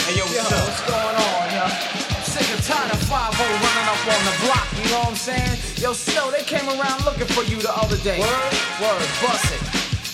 Hey, yo, what's going on, yo? I'm sick and tired of 5 running up on the block, you know what I'm saying? Yo, Snow, they came around looking for you the other day. Word, bust it.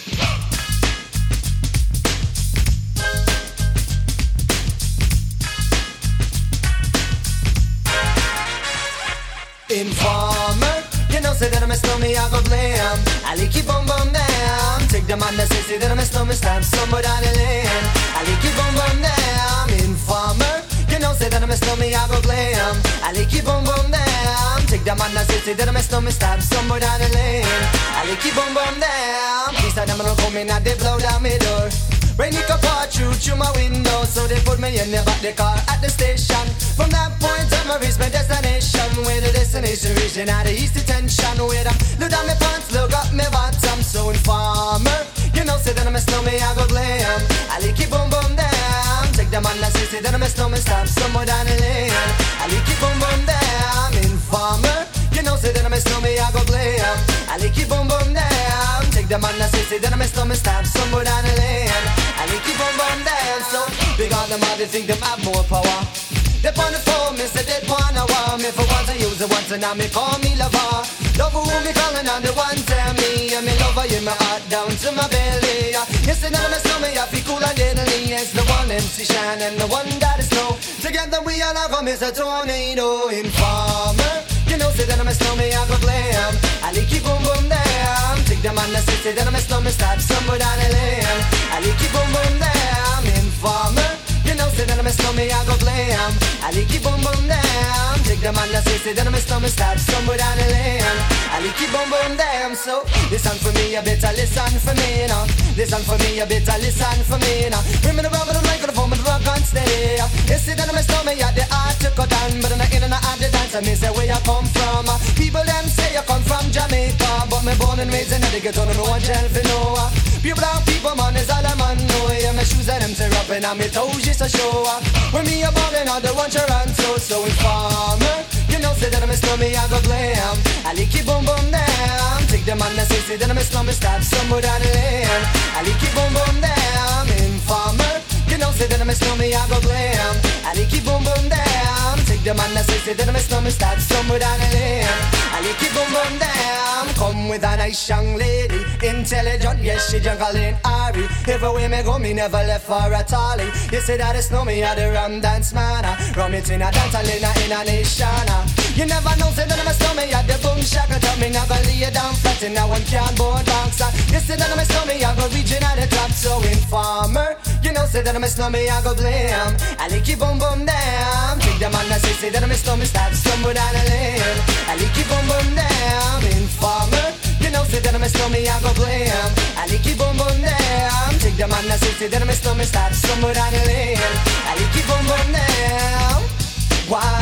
Informer, you know say that I miss me, I go blame. I like keep on down. Take the man that say that I miss me, stab somewhere down the lane. I like keep on down. Informer, you know say that I miss me, I go blame. I like keep on down. Take the man that say that I miss me, stab somewhere down the lane. I like keep on down. Please tell them I don't come in and they blow down my door. Rain it can pour through my window, so they put me in the back the car at the station. From that point on, I reach my destination. Where the destination region at the east detention. Where I look down my pants, look up my bottom. So informer, you know say that I miss me, I go blame. I like keep boom down. Take the man that say that I miss me, stop somewhere down the lane. I like keep boom down. Informer, you know say that I miss me, I go blame. I like keep boom down. Take the man that say that I miss me, stop somewhere down the lane. I like keep on down, so because them all they think them have more power. They on the phone, me say they wanna want me for once I use it once and now me call me lover. Love who me calling on the one tell me and me lover in my heart down to my belly. Yes, and now my stomach I feel cool and deadly. It's the one MC Shine and the one that is snow. Together we all are come as a tornado. Informer, you know say that I'm a snowman, I go blame. I like keep boom down. Take the man that say that I'm a snowman, stop somewhere down the lane. I like keep boom down. Informer, you know say that I'm a snowman, I go blame. I like keep boom down. Take the man that say that I'm a snowman, stop somewhere down the lane. I like keep boom down. So listen for me, you better listen for me now. Listen for me, you better listen for me now. Bring me the rubber, the microphone, the rock on steady. You see that I'm a snowman, yeah, the art to cut down, but I'm not in and out the dance. I mean say where you come from. People them say you come from Jamaica, but me born and raised in the ghetto, no one tell for no. Pure brown people, man, is all a man know. Yeah, my shoes and them tear up and my toes just a show. When me a ballin', all the one Toronto, so informer. You know say that I'm a snowman, I go blame. I like keep boom down. Take the man that say that I'm a snowman, stop somewhere down the lane. I like keep boom down. Informer, you know say that I'm a snowman, I go blame. I like keep boom down. Take the man that say that I'm a snowman, stop somewhere down the lane. I like keep boom down. Come with a nice young lady, intelligent, yes she juggling Ari. Everywhere me go, me never left for a tally. You say that it's no me at the rum dance man. Rum it in a dance, in a nation. You never know, say that I'm a snowman at the boom shaka. Tell me never lay you down flat in a one cardboard box. You say that I'm a snowman, I go reaching at the top. So informer, you know say that I'm a snowman, I go blame. I like keep boom down. Take the man that say that I'm a snowman, stop somewhere down the lane. I like keep boom down. Informer, you know say that I'm a snowman, I go blame. I like keep boom down. Take the man that say that I'm a snowman, stop somewhere down the lane. I like keep boom down. Why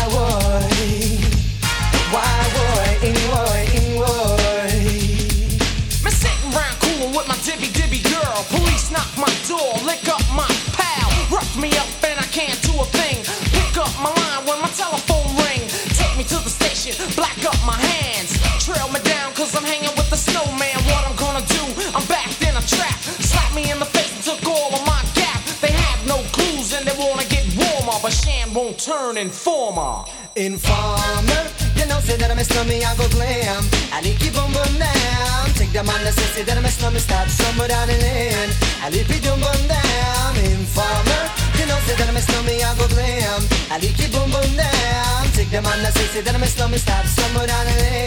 would? Me sitting round coolin' with my dibby girl. Police knock my door, lick up my pal. Rough me up and I can't do a thing. Pick up my line when my telephone ring. Take me to the station, black up my hands. Trail me down cause I'm hanging with the snowman. What I'm gonna do, I'm backed in a trap. Slap me in the face and took all of my gap. They have no clues and they wanna get warmer, but Shan won't turn informer. Informer, you know say that I'm a snowman, I go blame. I like keep boom down. Take the man that say that I'm a snowman, stop somewhere down the lane. I like keep boom down. Informer, you know say that I'm a snowman, I go blame. I like keep boom down. Take the man that say that I'm a snowman, stop somewhere down the lane.